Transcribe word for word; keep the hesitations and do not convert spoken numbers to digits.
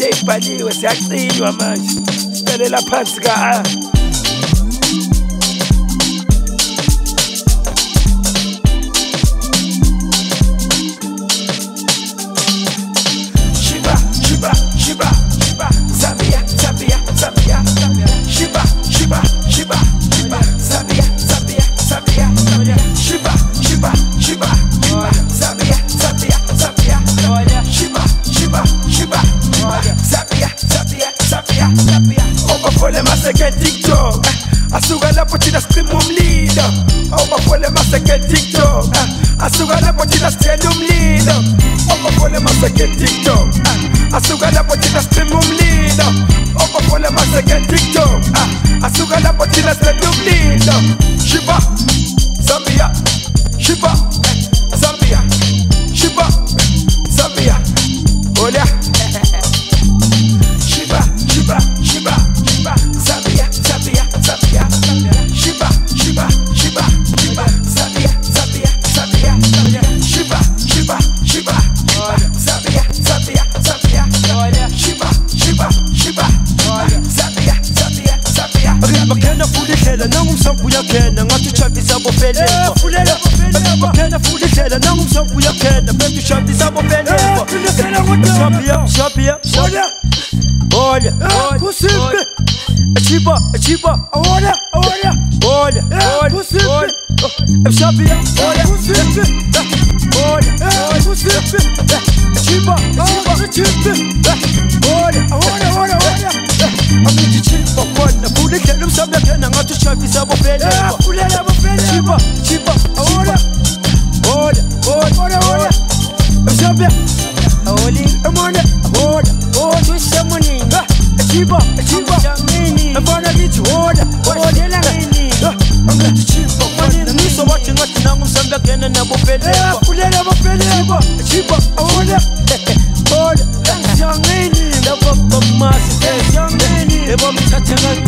ey'bhaliwe siyacinywa manje sicelela phansi ka Shiba, Shiba, Shiba, Shiba, Zambia, Zambia, Zambia, Shiba, Shiba, Shiba, Shiba, Zambia, Zambia, Zambia, Shiba, Shiba, Shiba, Shiba, Zambia, Zambia, Zambia, Shiba, Shiba, Shiba, Zambia, Zambia, Zambia, Zambia. Obafole maseke TikTok, asuka lapho thina scream umlilo. Obafole maseke TikTok, asuka lapho thina sithela umlilo. Obafole maseke TikTok, asuka lapho thina scream umlilo. Obafole maseke TikTok, asuka lapho thina sithela umlilo. Shiba, Zambia, Shiba, Zambia, Shiba, Zambia, olha. Shiba, Shiba, Shiba, Shiba, Zambia, Zambia, Zambia, Shiba, Shiba, Shiba, Shiba, Zambia, Zambia, Zambia, Shiba, Shiba, Shiba, Zambia, Zambia, Zambia, Shiba, Shiba, Shiba, Zambia, Zambia, Zambia. Bakena futhi hlela nangumsambu yakhena ngathi uchabisa bofeleba. Bakena futhi hlela nangumsambu yakhena bethu uchabisa bofeleba. Zambia, Zambia, Zambia. Olha, olha, Chiba, Chiba, olha, olha, olha, olha, olha, Zambia, olha, olha, Chiba, Chiba, olha, olha, olha, olha. Amici Chiba, olha, futhi hlela umsambu yakhena ngathi uchabisa bofeleba. Chiba, Chiba, olha, olha, olha, olha, Zambia, olha, olha, olha, olha, Shamuninga, Chiba, Chiba, Jamini, Abana Beach, olha, olha, Lamini, Amici Chiba, olha, niso wathi ngathi nangumsambu yakhena nabofeleba. Fulela bofeleba, Chiba, olha, olha, Jamini, labo bomasi, Jamini, ebo mthatha